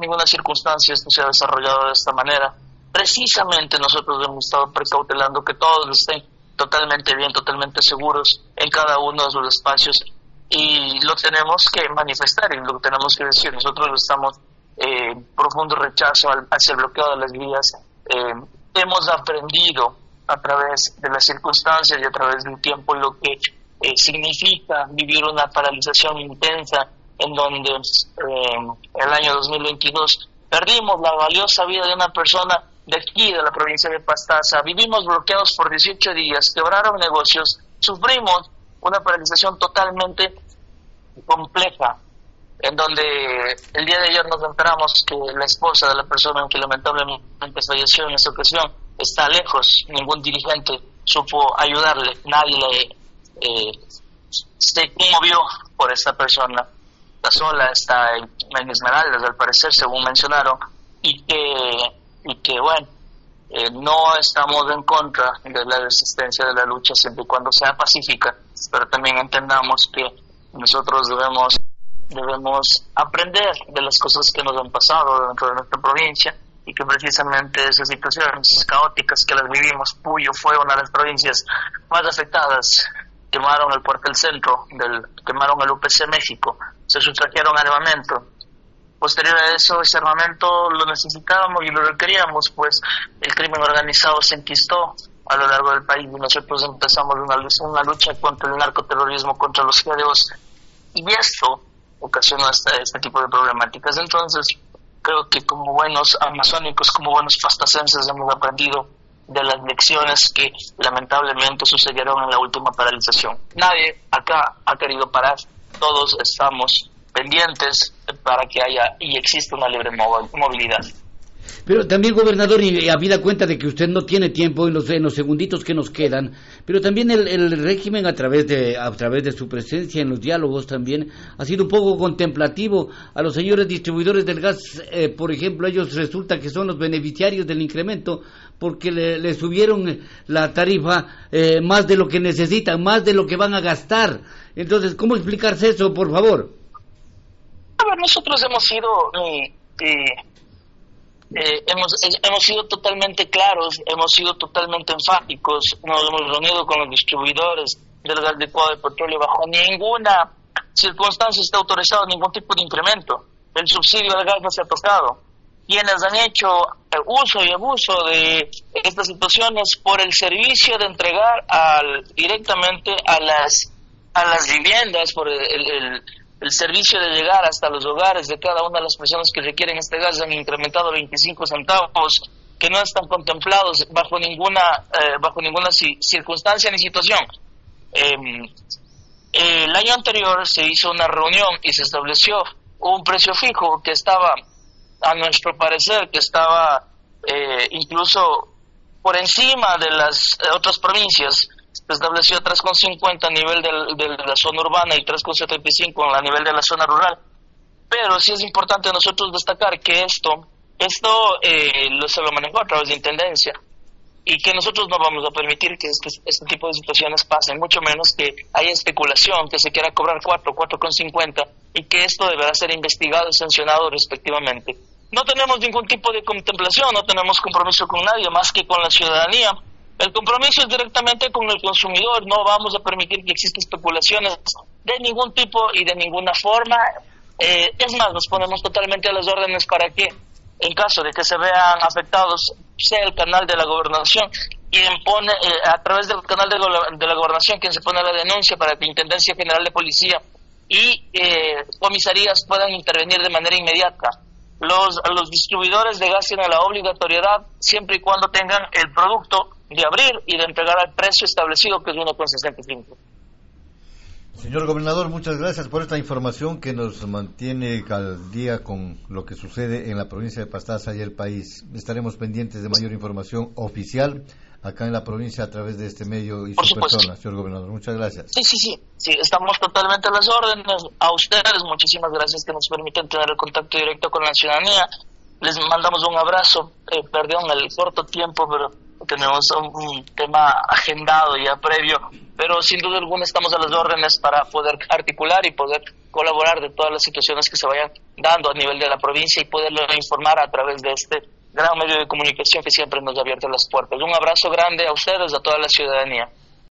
ninguna circunstancia esto se ha desarrollado de esta manera. Precisamente nosotros hemos estado precautelando que todos estén totalmente bien, totalmente seguros en cada uno de sus espacios, y lo tenemos que manifestar y lo tenemos que decir. Nosotros estamos profundo rechazo hacia el bloqueo de las vías. Hemos aprendido a través de las circunstancias y a través del tiempo lo que significa vivir una paralización intensa, en donde el año 2022 perdimos la valiosa vida de una persona de aquí, de la provincia de Pastaza. Vivimos bloqueados por 18 días, quebraron negocios, sufrimos una paralización totalmente compleja, en donde el día de ayer nos enteramos que la esposa de la persona que lamentablemente falleció en esta ocasión está lejos. Ningún dirigente supo ayudarle, nadie se conmovió por esta persona. Está sola, está en Esmeraldas, al parecer, según mencionaron, y que bueno, no estamos en contra de la resistencia, de la lucha, siempre y cuando sea pacífica, pero también entendamos que nosotros debemos aprender de las cosas que nos han pasado dentro de nuestra provincia, y que precisamente esas situaciones caóticas que las vivimos, Puyo fue una de las provincias más afectadas. Quemaron el Puerto del Centro, quemaron el UPC México, se sustrajeron armamento. Posterior a eso, ese armamento lo necesitábamos y lo requeríamos, pues el crimen organizado se enquistó a lo largo del país, y nosotros empezamos una lucha contra el narcoterrorismo, contra los GDOs, y esto ocasionó este tipo de problemáticas. Entonces, creo que como buenos amazónicos, como buenos pastacenses, hemos aprendido de las lecciones que lamentablemente sucedieron en la última paralización. Nadie acá ha querido parar, todos estamos pendientes para que haya y exista una libre movilidad. Pero también, gobernador, y habida cuenta de que usted no tiene tiempo en los segunditos que nos quedan, pero también el régimen a través de su presencia en los diálogos también ha sido un poco contemplativo a los señores distribuidores del gas. Por ejemplo, ellos resulta que son los beneficiarios del incremento, porque le subieron la tarifa más de lo que necesitan, más de lo que van a gastar. Entonces, ¿cómo explicarse eso, por favor? A ver, nosotros hemos sido hemos sido totalmente claros, hemos sido totalmente enfáticos, nos hemos reunido con los distribuidores del gas licuado de petróleo. Bajo ninguna circunstancia está autorizado ningún tipo de incremento. El subsidio al gas no se ha tocado. Quienes han hecho uso y abuso de estas situaciones por el servicio de entregar directamente a las viviendas, por el servicio de llegar hasta los hogares de cada una de las personas que requieren este gas, han incrementado 25 centavos, que no están contemplados bajo ninguna circunstancia ni situación. El año anterior se hizo una reunión y se estableció un precio fijo que estaba, a nuestro parecer, que estaba incluso por encima de las otras provincias. Se estableció 3,50 a nivel de la zona urbana y 3,75 a nivel de la zona rural. Pero sí es importante nosotros destacar que esto se lo manejó a través de Intendencia, y que nosotros no vamos a permitir que este tipo de situaciones pasen, mucho menos que haya especulación, que se quiera cobrar 4,50, y que esto deberá ser investigado y sancionado respectivamente. No tenemos ningún tipo de contemplación, no tenemos compromiso con nadie más que con la ciudadanía. El compromiso es directamente con el consumidor. No vamos a permitir que existan especulaciones de ningún tipo y de ninguna forma. Es más, nos ponemos totalmente a las órdenes para que, en caso de que se vean afectados, sea el canal de la gobernación quien pone, a través del canal de la gobernación, quien se pone la denuncia para que Intendencia General de Policía y comisarías puedan intervenir de manera inmediata. Los distribuidores de gas tienen la obligatoriedad, siempre y cuando tengan el producto, de abrir y de entregar al precio establecido, que es 1,65. Señor gobernador, muchas gracias por esta información que nos mantiene al día con lo que sucede en la provincia de Pastaza y el país. Estaremos pendientes de mayor información oficial acá en la provincia a través de este medio y su persona, señor gobernador. Muchas gracias. Sí, estamos totalmente a las órdenes. A ustedes, muchísimas gracias que nos permiten tener el contacto directo con la ciudadanía. Les mandamos un abrazo, perdón el corto tiempo, pero tenemos un tema agendado ya previo, pero sin duda alguna estamos a las órdenes para poder articular y poder colaborar de todas las situaciones que se vayan dando a nivel de la provincia y poderlo informar a través de este gran medio de comunicación que siempre nos ha abierto las puertas. Un abrazo grande a ustedes, a toda la ciudadanía.